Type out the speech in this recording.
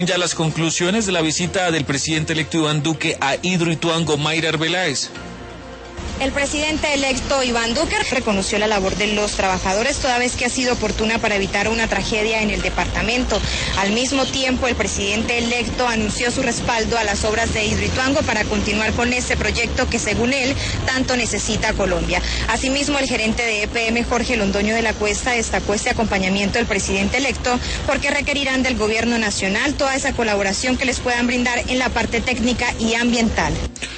Ya las conclusiones de la visita del presidente electo Iván Duque a Hidroituango, Mayra Arbeláez. El presidente electo Iván Duque reconoció la labor de los trabajadores toda vez que ha sido oportuna para evitar una tragedia en el departamento. Al mismo tiempo, el presidente electo anunció su respaldo a las obras de Hidroituango para continuar con este proyecto que, según él, tanto necesita Colombia. Asimismo, el gerente de EPM, Jorge Londoño de la Cuesta, destacó este acompañamiento del presidente electo porque requerirán del gobierno nacional toda esa colaboración que les puedan brindar en la parte técnica y ambiental.